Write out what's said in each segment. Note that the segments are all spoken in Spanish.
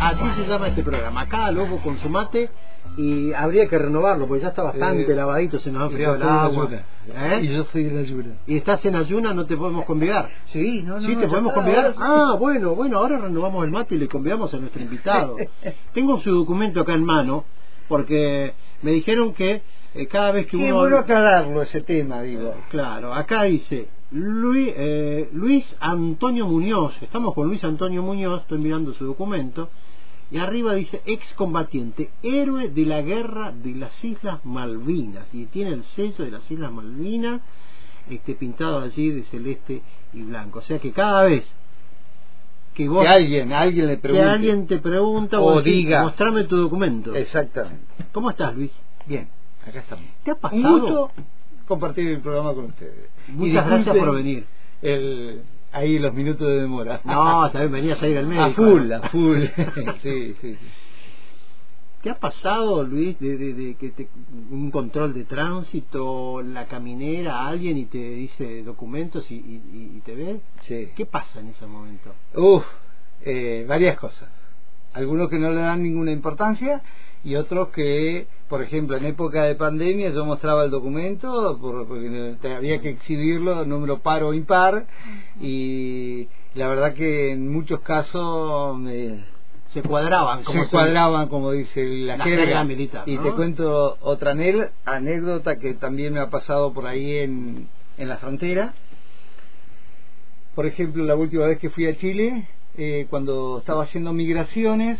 Así se llama este programa. Acá Lobo con su mate, y habría que renovarlo porque ya está bastante lavadito, se nos ha enfriado el agua. Y yo soy de la ayuna. ¿Y estás en ayuna? ¿No te podemos convidar? Sí, no, ¿Sí te podemos convidar? Ah, bueno, ahora renovamos el mate y le convidamos a nuestro invitado. Tengo su documento acá en mano porque me dijeron que cada vez que uno... Sí, es bueno aclararlo ese tema, digo. Claro, acá dice Luis Antonio Muñoz. Estamos con Luis Antonio Muñoz, estoy mirando su documento. Y arriba dice excombatiente, héroe de la guerra de las Islas Malvinas, y tiene el sello de las Islas Malvinas pintado allí de celeste y blanco. O sea que cada vez que vos, alguien le pregunte, que alguien te pregunta o diga, mostrame tu documento. Exactamente. ¿Cómo estás, Luis? Bien, acá estamos. ¿Te ha pasado? Un gusto compartir el programa con ustedes. Muchas gracias por venir. Ahí los minutos de demora. No, también venías a ir al médico. A full. Sí. ¿Te ha pasado, Luis, de que un control de tránsito, la caminera, alguien y te dice documentos y te ve? Sí. ¿Qué pasa en ese momento? Varias cosas. Algunos que no le dan ninguna importancia y otros que, por ejemplo, en época de pandemia yo mostraba el documento porque había que exhibirlo, número par o impar, y la verdad que en muchos casos se cuadraban, como dice la jerga militar, ¿no? Y te cuento otra anécdota que también me ha pasado por ahí en la frontera. Por ejemplo, la última vez que fui a Chile, cuando estaba haciendo migraciones,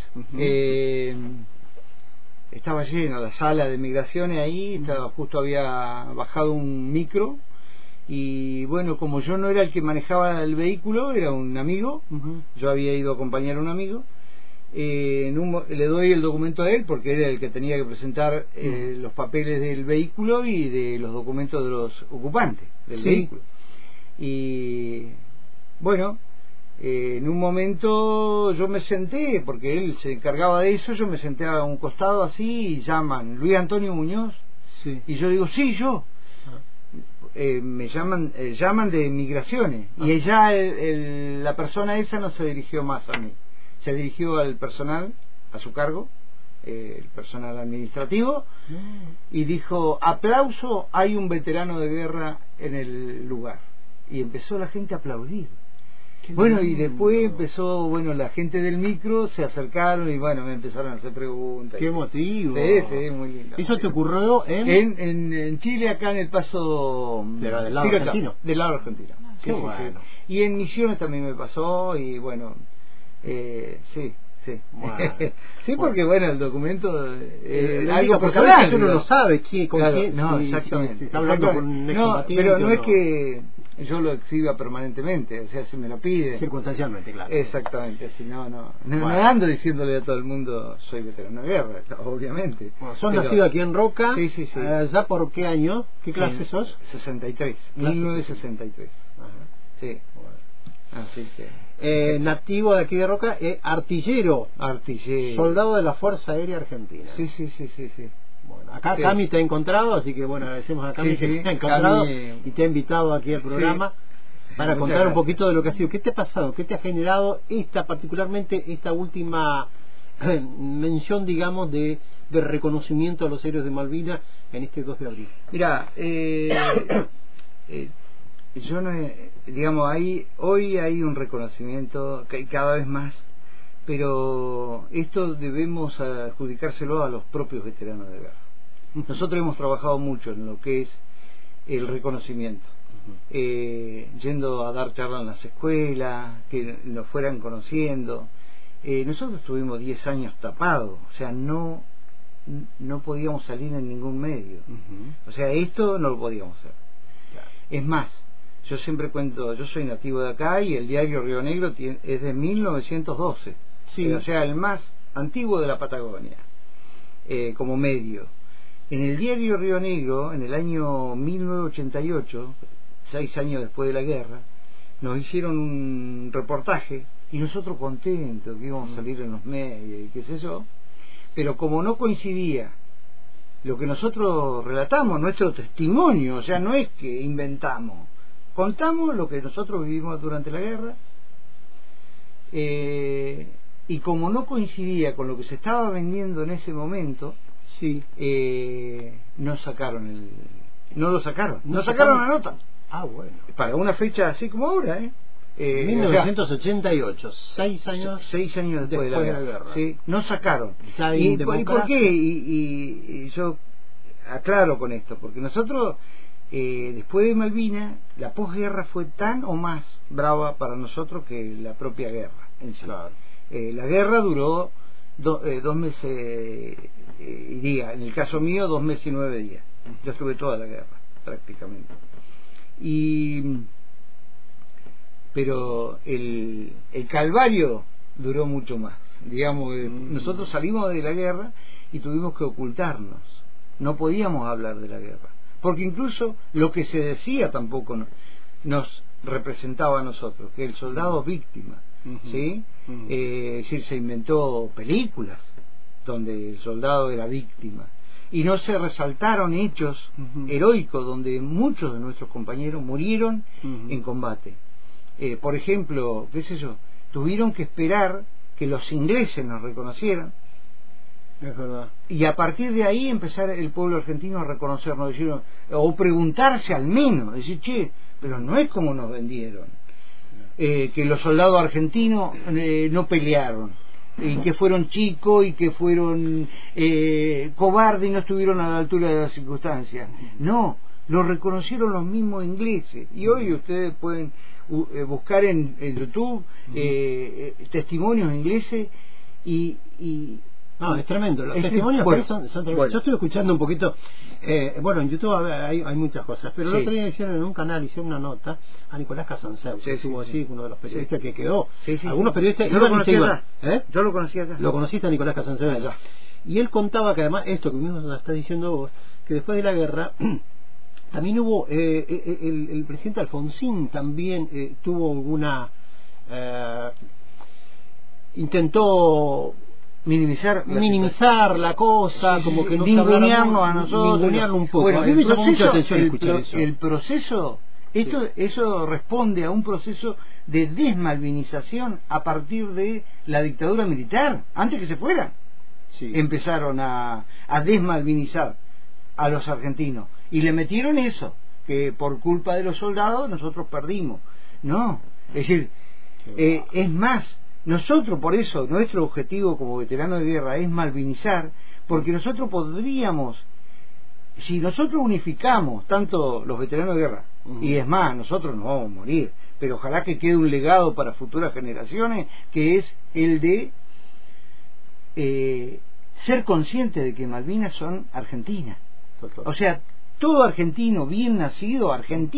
estaba lleno la sala de migraciones ahí, justo había bajado un micro, y bueno, como yo no era el que manejaba el vehículo, era un amigo, yo había ido a acompañar a un amigo, le doy el documento a él porque era el que tenía que presentar los papeles del vehículo y de los documentos de los ocupantes del vehículo. Y bueno, en un momento yo me senté, porque él se encargaba de eso, yo me senté a un costado así y llaman, Luis Antonio Muñoz, y yo digo, sí, yo. Me llaman de migraciones, y ella, la persona esa no se dirigió más a mí, se dirigió al personal a su cargo, el personal administrativo, y dijo, aplauso, hay un veterano de guerra en el lugar, y empezó la gente a aplaudir. Bueno, y después empezó, la gente del micro se acercaron y me empezaron a hacer preguntas. ¡Qué motivo! Sí, muy lindo. ¿Eso te ocurrió en Chile, acá en el paso del lado argentino? Del lado argentino. Qué bueno. Y en Misiones también me pasó, y sí. Sí, porque el documento algo personal, uno no sabe con quién. No, exactamente. Si está hablando con un excombatiente, pero no es que yo lo exhiba permanentemente, o sea, si me lo pide circunstancialmente, claro. Exactamente, si no ando diciéndole a todo el mundo soy veterano de guerra, obviamente. Sos nacido aquí en Roca. Sí. ¿Ya por qué año? ¿Qué clase sos? 63, 1963. Ajá. Sí. Así que nativo de aquí de Roca, artillero, soldado de la Fuerza Aérea Argentina. Sí. Bueno, acá Cami te ha encontrado, así que agradecemos a Cami que te ha encontrado y te ha invitado aquí al programa para contar un poquito de lo que ha sido. ¿Qué te ha pasado? ¿Qué te ha generado particularmente esta última mención, digamos, de reconocimiento a los héroes de Malvinas en este 2 de abril? Mira, yo no, hoy hay un reconocimiento que cada vez más, pero esto debemos adjudicárselo a los propios veteranos de guerra. Nosotros hemos trabajado mucho en lo que es el reconocimiento, yendo a dar charlas en las escuelas, que nos fueran conociendo. Nosotros estuvimos 10 años tapados, o sea, no podíamos salir en ningún medio. O sea, esto no lo podíamos hacer. Es más, yo siempre cuento, yo soy nativo de acá y el diario Río Negro es de 1912, o sea, el más antiguo de la Patagonia, como medio. En el diario Río Negro, en el año 1988, 6 años después de la guerra, nos hicieron un reportaje y nosotros contentos que íbamos a salir en los medios y qué sé yo, pero como no coincidía lo que nosotros relatamos, nuestro testimonio, o sea, no es que inventamos, contamos lo que nosotros vivimos durante la guerra, y como no coincidía con lo que se estaba vendiendo en ese momento, Sí. no sacaron no lo sacaron, No no sacaron la sacaron. nota Ah, bueno. para una fecha así como ahora, 1988, 6 años 6 años después de la guerra. Sí, no sacaron. Ya ¿Y en por democracia. qué? Y yo aclaro con esto, porque nosotros después de Malvinas la posguerra fue tan o más brava para nosotros que la propia guerra en sí. Claro. La guerra duró 2 meses y días, en el caso mío 2 meses y 9 días. Yo estuve toda la guerra prácticamente, pero el calvario duró mucho más, digamos. Nosotros salimos de la guerra y tuvimos que ocultarnos, no podíamos hablar de la guerra, porque incluso lo que se decía tampoco nos representaba a nosotros, que el soldado víctima, ¿sí? Es decir, se inventó películas donde el soldado era víctima y no se resaltaron hechos heroicos donde muchos de nuestros compañeros murieron en combate. Por ejemplo, qué sé yo, tuvieron que esperar que los ingleses nos reconocieran. Es verdad. Y a partir de ahí empezar el pueblo argentino a reconocernos, o preguntarse al menos, decir, che, pero no es como nos vendieron, que los soldados argentinos no pelearon, y que fueron chicos y que fueron cobardes y no estuvieron a la altura de las circunstancias. No, lo reconocieron los mismos ingleses, y hoy ustedes pueden buscar en YouTube testimonios ingleses y no, es tremendo. Los testimonios bueno, son tremendos. bueno. Yo estoy escuchando un poquito. Bueno, en YouTube hay muchas cosas. Pero el otro día hicieron en un canal, hicieron una nota a Nicolás Casanseu, que estuvo allí, uno de los periodistas que quedó. Algunos periodistas. Yo lo conocía allá. Yo lo conocía allá. Lo conociste a Nicolás Casanseu allá. Y él contaba que además, esto que mismo está diciendo vos, que después de la guerra también hubo. El presidente Alfonsín también tuvo alguna. Intentó minimizar la cosa, como que no se ningunearnos a nosotros, ningunearlo un poco. Bueno, a mí me llamó mucha atención escuchar eso. El proceso, eso responde a un proceso de desmalvinización a partir de la dictadura militar. Antes que se fuera, empezaron a desmalvinizar a los argentinos y le metieron eso, que por culpa de los soldados nosotros perdimos. No, es decir, es más, nosotros, por eso, nuestro objetivo como veteranos de guerra es malvinizar, porque nosotros podríamos, si nosotros unificamos tanto los veteranos de guerra, y es más, nosotros no vamos a morir, pero ojalá que quede un legado para futuras generaciones, que es el de ser consciente de que Malvinas son Argentina. O sea, todo argentino bien nacido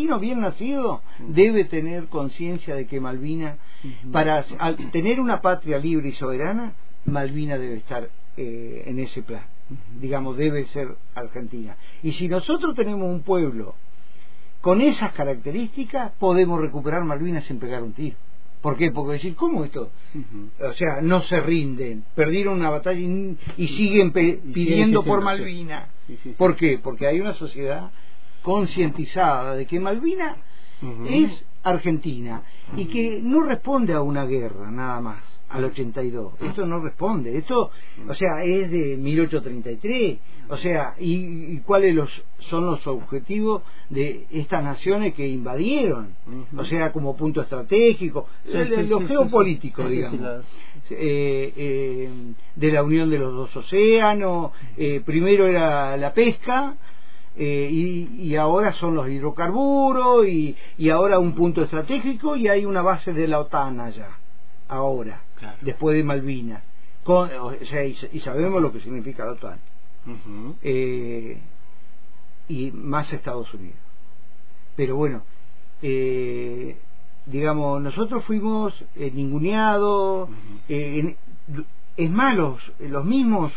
debe tener conciencia de que Malvinas, para tener una patria libre y soberana, Malvinas debe estar en ese plan, digamos, debe ser Argentina. Y si nosotros tenemos un pueblo con esas características, podemos recuperar Malvinas sin pegar un tiro. ¿Por qué? Porque decir, ¿cómo esto? O sea, no se rinden, perdieron una batalla y siguen pidiendo por Malvinas. ¿Por qué? Porque hay una sociedad concientizada de que Malvinas es Argentina y que no responde a una guerra nada más, al 82. Esto no responde, esto, o sea, es de 1833. O sea, ¿y cuáles son los objetivos de estas naciones que invadieron? O sea, como punto estratégico, lo geopolítico, digamos, de la unión de los dos océanos. Primero era la pesca, y ahora son los hidrocarburos, y ahora un punto estratégico, y hay una base de la OTAN allá, ahora, después de Malvinas. O sea, y sabemos lo que significa la OTAN. Y más Estados Unidos. Pero bueno, digamos, nosotros fuimos ninguneados. Es más, los mismos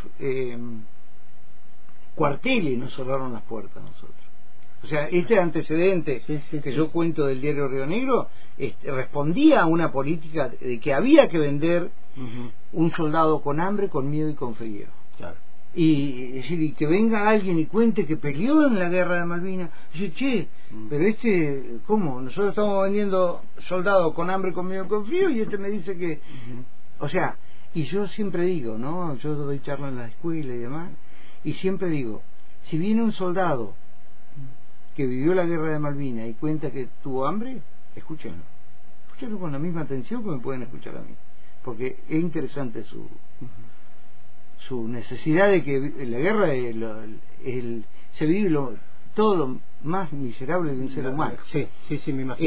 cuarteles nos cerraron las puertas a nosotros. O sea, este antecedente que yo cuento del diario Río Negro respondía a una política de que había que vender un soldado con hambre, con miedo y con frío. Y decir, y que venga alguien y cuente que peleó en la guerra de Malvinas, y dice, che, pero ¿cómo? Nosotros estamos vendiendo soldados con hambre, con miedo, con frío, y me dice que... O sea, Y yo siempre digo, ¿no? Yo doy charlas en la escuela y demás, y siempre digo, si viene un soldado que vivió la guerra de Malvinas y cuenta que tuvo hambre, escúchenlo. Escúchenlo con la misma atención que me pueden escuchar a mí, porque es interesante su necesidad de que la guerra se vive todo lo más miserable de un ser humano. Sí, me imagino.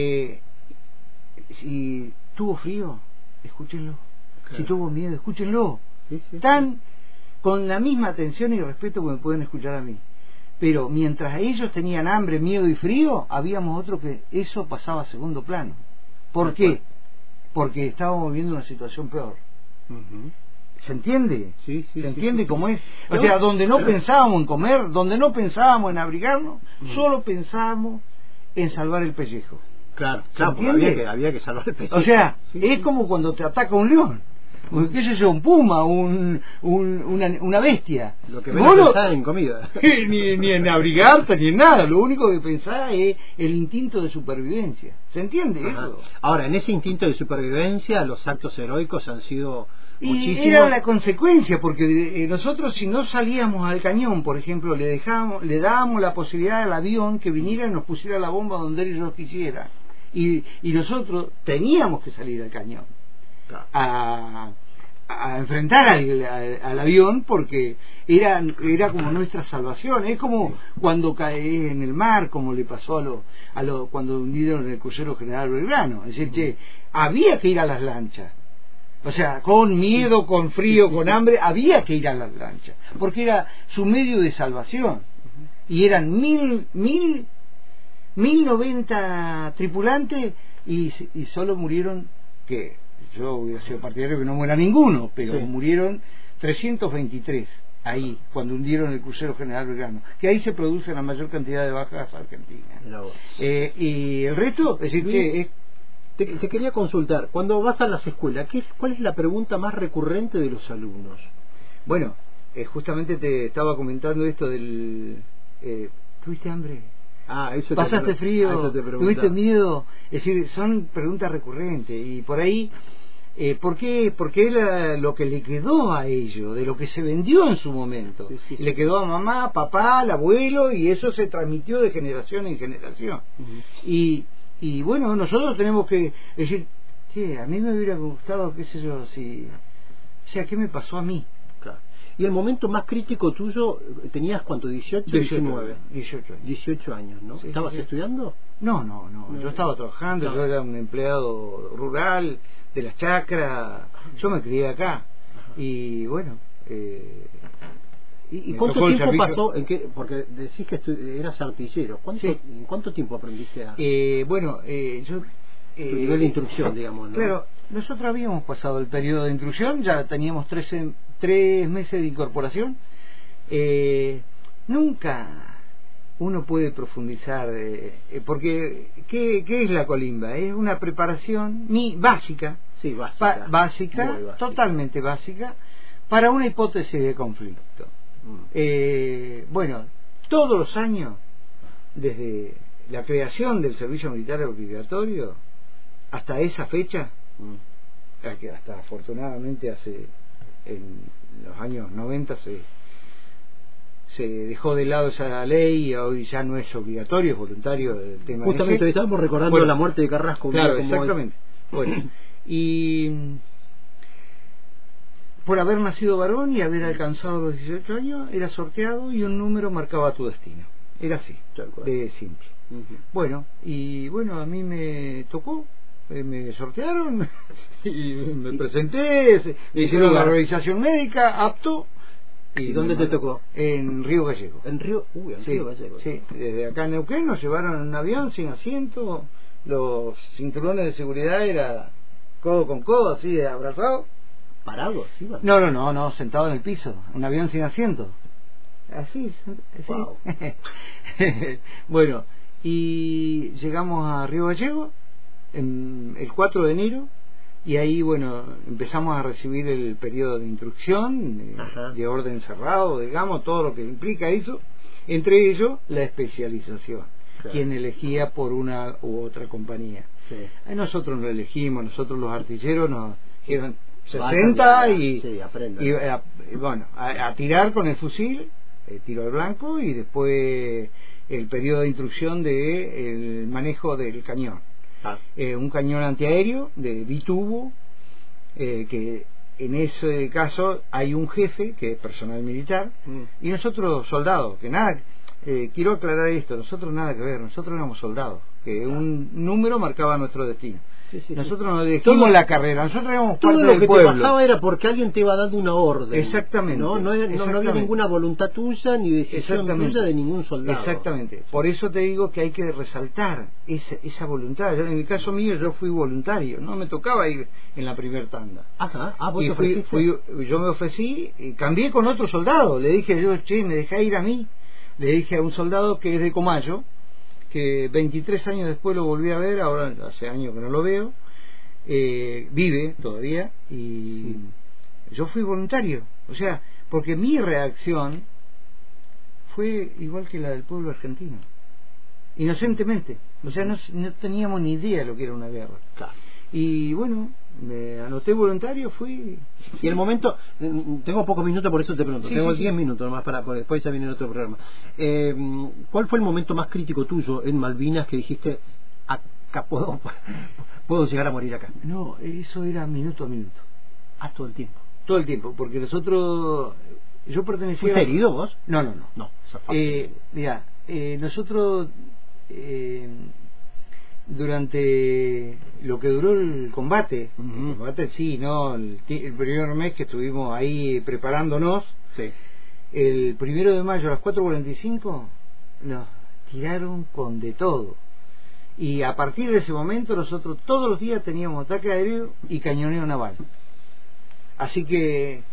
Si tuvo frío, escúchenlo. Claro. Si tuvo miedo, escúchenlo. Sí, Con la misma atención y respeto que me pueden escuchar a mí. Pero mientras ellos tenían hambre, miedo y frío, habíamos otro que eso pasaba a segundo plano. ¿Por qué? Porque estábamos viviendo una situación peor. ¿Se entiende? Sí, ¿Se entiende cómo es? O No. sea, donde no pensábamos en comer, donde no pensábamos en abrigarnos, solo pensábamos en salvar el pellejo. Claro, ¿entiende? había que salvar el pellejo. O sea, es como cuando te ataca un león. ¿Qué sé yo? Un puma, una bestia. Lo que menos pensás en comida. ni en abrigarte, ni en nada. Lo único que pensás es el instinto de supervivencia. ¿Se entiende eso? Ahora, en ese instinto de supervivencia, los actos heroicos han sido muchísimos. Y era la consecuencia, porque nosotros, si no salíamos al cañón, por ejemplo, le dábamos la posibilidad al avión que viniera y nos pusiera la bomba donde ellos quisieran. Y nosotros teníamos que salir al cañón. Claro. A enfrentar al avión, porque era como nuestra salvación. Es como cuando cae en el mar, como le pasó cuando hundieron el crucero General Belgrano. Es decir, que había que ir a las lanchas. O sea, con miedo, con frío, con hambre, había que ir a las lanchas, porque era su medio de salvación. Y eran 1090 tripulantes y solo murieron, que yo hubiera sido partidario que no muera ninguno, pero murieron 323 ahí, cuando hundieron el crucero General Belgrano, que ahí se produce la mayor cantidad de bajas argentinas. Y el resto, es decir, que te quería consultar, cuando vas a las escuelas, ¿cuál es la pregunta más recurrente de los alumnos? Bueno, justamente te estaba comentando esto del ¿tuviste hambre? Eso ¿Pasaste frío? ¿Tuviste miedo? Es decir, son preguntas recurrentes. Y por ahí, ¿por qué? Porque era lo que le quedó a ellos, de lo que se vendió en su momento. Le quedó a mamá, papá, al abuelo, y eso se transmitió de generación en generación. Y bueno, nosotros tenemos que decir, a mí me hubiera gustado, qué sé yo, o sea, ¿qué me pasó a mí? Claro. ¿Y el momento más crítico tuyo, tenías cuánto, 18, 19? 18 años, ¿no? Sí, ¿Estabas estudiando? No, yo estaba trabajando, yo era un empleado rural de la chacra, yo me crié acá. Y bueno, ¿Y cuánto tiempo pasó? Porque decís que eras artillero. ¿En cuánto tiempo aprendiste a...? Yo... tu nivel de instrucción, digamos, ¿no? Claro, nosotros habíamos pasado el periodo de instrucción, ya teníamos 3 meses de incorporación. Nunca uno puede profundizar, porque ¿qué es la colimba? Es una preparación básica, básica, totalmente básica, para una hipótesis de conflicto. Todos los años, desde la creación del servicio militar obligatorio hasta esa fecha, que hasta afortunadamente en los años 90 se dejó de lado esa ley y hoy ya no es obligatorio, es voluntario el tema. Justamente hoy estábamos recordando la muerte de Carrasco. Claro, exactamente. Y por haber nacido varón y haber alcanzado los 18 años, era sorteado y un número marcaba tu destino. Era así, de simple. Bueno, a mí me tocó, me sortearon y me presenté, me hicieron la revisación médica, apto. ¿Y dónde te tocó? En Río Gallego. ¿En Río Gallego? Sí, desde acá en Neuquén nos llevaron en un avión sin asiento, los cinturones de seguridad era codo con codo, así abrazado. ¿Parado? ¿Sí? No, sentado en el piso, un avión sin asiento. Así. Wow. Bueno, y llegamos a Río Gallego el 4 de enero y ahí empezamos a recibir el periodo de instrucción de orden cerrado, digamos, todo lo que implica eso, entre ellos la especialización, quien elegía por una u otra compañía. Nosotros no elegimos, nosotros los artilleros nos dijeron, 60 y, sí, y bueno, a tirar con el fusil, tiro al blanco, y después el periodo de instrucción de el manejo del cañón. Un cañón antiaéreo de bitubo, que en ese caso hay un jefe que es personal militar y nosotros soldados, que nada, quiero aclarar esto, nosotros nada que ver, nosotros éramos soldados, que un número marcaba nuestro destino. Nosotros no elegimos la carrera, nosotros éramos parte del pueblo. Todo lo que te pasaba era porque alguien te iba dando una orden. Exactamente. No había ninguna voluntad tuya ni decisión tuya de ningún soldado. Exactamente. Por eso te digo que hay que resaltar esa voluntad. En el caso mío yo fui voluntario, no me tocaba ir en la primer tanda. Ajá. ¿Vos y te ofreciste? Yo me ofrecí, y cambié con otro soldado. Le dije yo, che, me dejá ir a mí. Le dije a un soldado que es de Comayo, que 23 años después lo volví a ver, ahora hace años que no lo veo, vive todavía, y yo fui voluntario, o sea, porque mi reacción fue igual que la del pueblo argentino, inocentemente, o sea, no teníamos ni idea de lo que era una guerra. Claro. Y bueno, me anoté voluntario, fui. Y el momento, tengo pocos minutos, por eso te pregunto, tengo 10 minutos nomás porque después ya viene otro programa. ¿Cuál fue el momento más crítico tuyo en Malvinas que dijiste, acá puedo llegar a morir acá? No, eso era minuto a minuto. Todo el tiempo. Todo el tiempo, porque nosotros, yo pertenecía. ¿Fuiste herido vos? No. Mira, nosotros durante lo que duró el combate, el combate sí, no, el primer mes que estuvimos ahí preparándonos, el 1 de mayo a las 4:45 nos tiraron con de todo, y a partir de ese momento nosotros todos los días teníamos ataque aéreo y cañoneo naval, así que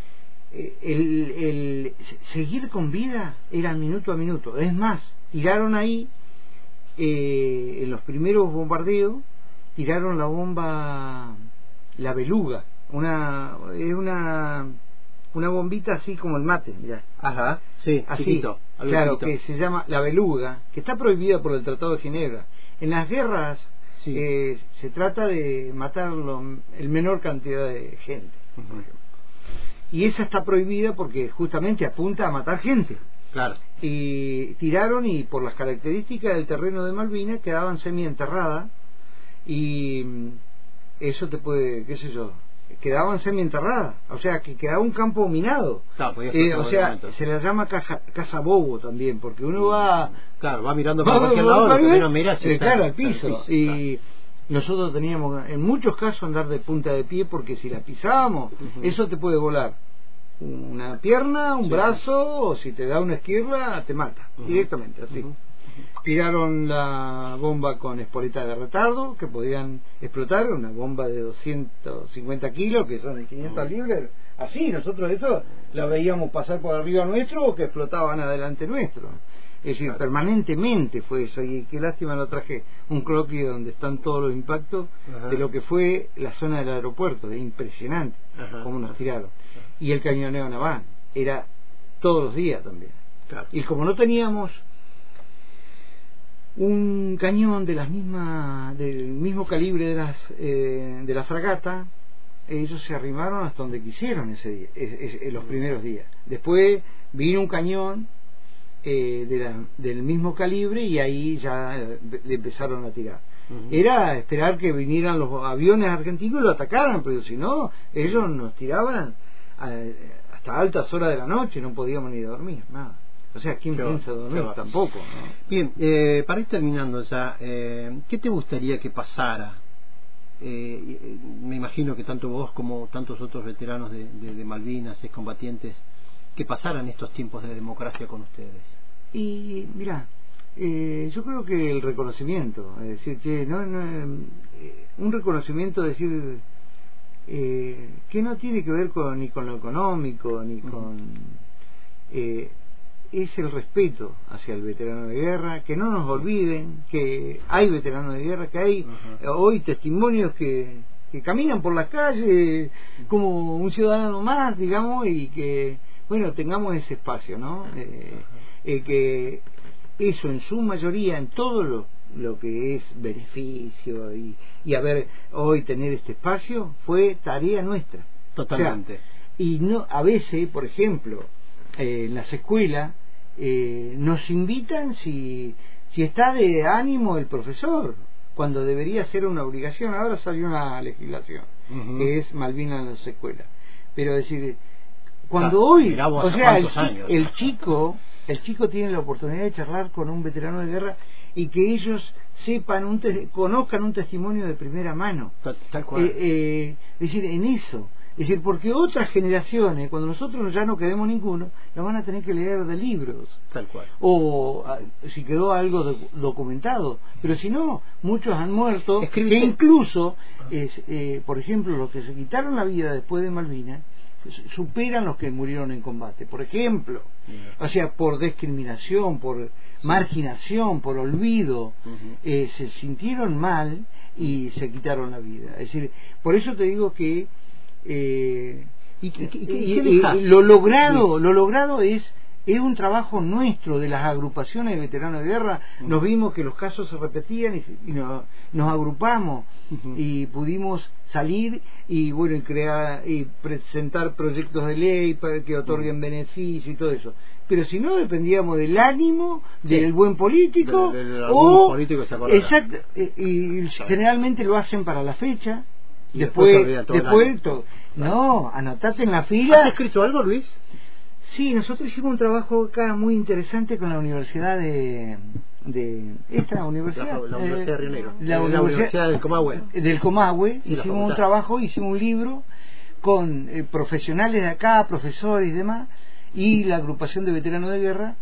el seguir con vida era minuto a minuto. Es más, tiraron ahí en los primeros bombardeos, tiraron la bomba, la beluga, es una bombita así como el mate, mirá. Ajá, sí, así, chiquito, claro, chiquito, que se llama la beluga, que está prohibida por el Tratado de Ginebra. En las guerras se trata de matar el menor cantidad de gente, y esa está prohibida porque justamente apunta a matar gente. Claro. Y tiraron, y por las características del terreno de Malvinas quedaban semienterradas, y eso te puede, qué sé yo, quedaban semienterradas, o sea que quedaba un campo minado. Claro, o sea, se le llama casa bobo también, porque uno va mirando para cualquier lado, lo que menos mira claro, al piso, y nosotros teníamos en muchos casos andar de punta de pie, porque si la pisábamos, eso te puede volar una pierna, un brazo, o si te da una esquirla te mata directamente, así. Tiraron la bomba con espoletas de retardo que podían explotar, una bomba de 250 kilos que son 500 libras, así. Nosotros eso la veíamos pasar por arriba nuestro o que explotaban adelante nuestro. Es decir, permanentemente fue eso, y qué lástima, lo traje un croquis donde están todos los impactos de lo que fue la zona del aeropuerto. Es impresionante cómo nos tiraron. Y el cañoneo naval era todos los días también. Y como no teníamos un cañón del mismo calibre de la fragata, ellos se arrimaron hasta donde quisieron ese día, los primeros días. Después vino un cañón del mismo calibre, y ahí ya le empezaron a tirar. Era esperar que vinieran los aviones argentinos y lo atacaran, pero si no, ellos nos tiraban hasta altas horas de la noche, no podíamos ni dormir, nada. O sea, ¿quién piensa dormir? Tampoco, ¿no? Bien, para ir terminando ya, ¿qué te gustaría que pasara? Me imagino que tanto vos como tantos otros veteranos de Malvinas, excombatientes, que pasaran estos tiempos de democracia con ustedes. Y mira, yo creo que el reconocimiento, es decir, que un reconocimiento, es decir, que no tiene que ver ni con lo económico, ni con es el respeto hacia el veterano de guerra, que no nos olviden que hay veteranos de guerra, que hay hoy testimonios que caminan por las calles como un ciudadano más, digamos, y que, bueno, tengamos ese espacio, ¿no? Que eso en su mayoría, en todo lo que es beneficio y a ver, hoy tener este espacio fue tarea nuestra, Totalmente. O sea, y no, a veces, por ejemplo, en las escuelas nos invitan si está de ánimo el profesor, cuando debería ser una obligación. Ahora salió una legislación que es Malvinas en las escuelas, pero decir, cuando hoy, o sea, el chico tiene la oportunidad de charlar con un veterano de guerra y que ellos sepan conozcan un testimonio de primera mano, tal cual. Es decir, en eso. Es decir, porque otras generaciones, cuando nosotros ya no quedemos ninguno, lo van a tener que leer de libros. Tal cual. O si quedó algo documentado. Pero si no, muchos han muerto. Que incluso, por ejemplo, los que se quitaron la vida después de Malvinas, superan los que murieron en combate. Por ejemplo, o sea, por discriminación, por marginación, por olvido, se sintieron mal y se quitaron la vida. Es decir, por eso te digo que lo logrado es un trabajo nuestro, de las agrupaciones de veteranos de guerra. Nos vimos que los casos se repetían y nos agrupamos y pudimos salir y bueno, y crear y presentar proyectos de ley para que otorguen beneficio y todo eso. Pero si no, dependíamos del ánimo del buen político o político se exacto, y generalmente lo hacen para la fecha. Después no, anotate en la fila. ¿Has escrito algo, Luis? Sí, nosotros hicimos un trabajo acá muy interesante con la universidad de esta universidad, la Universidad de Río Negro, la Universidad del Comahue. Hicimos un trabajo, hicimos un libro con profesionales de acá, profesores y demás, y la agrupación de veteranos de guerra,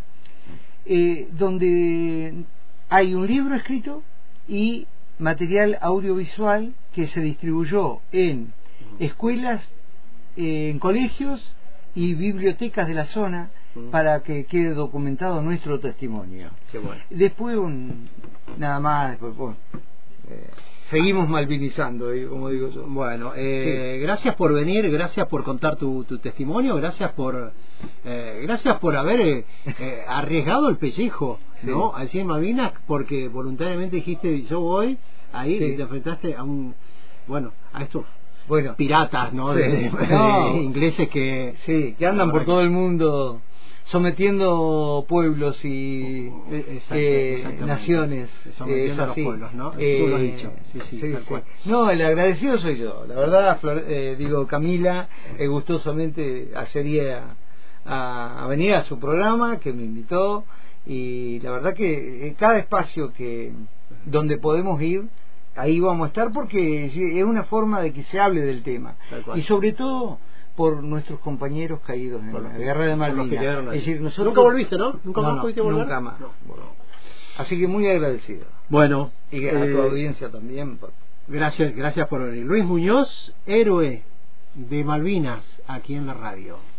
donde hay un libro escrito y material audiovisual que se distribuyó en escuelas, en colegios y bibliotecas de la zona para que quede documentado nuestro testimonio. Qué bueno. Después nada más, después seguimos malvinizando, como digo yo. Bueno, gracias por venir, gracias por contar tu testimonio, gracias por haber arriesgado el pellejo, ¿no? Allí en Malvinas, porque voluntariamente dijiste yo voy ahí y te enfrentaste a estos piratas, ¿no? De ingleses que andan por todo el mundo sometiendo pueblos y naciones. Sometiendo a los pueblos, ¿no? Tú lo has dicho. Tal cual. No, el agradecido soy yo. La verdad, Camila, gustosamente accedía a venir a su programa, que me invitó, y la verdad que cada espacio donde podemos ir, ahí vamos a estar, porque es una forma de que se hable del tema, y sobre todo por nuestros compañeros caídos en la guerra de Malvinas. Es decir, nosotros... Nunca volviste, ¿no? ¿Nunca más pudiste volver? Nunca más. Así que muy agradecido. Bueno, y a tu audiencia también. Gracias por venir. Luis Muñoz, héroe de Malvinas, aquí en la radio.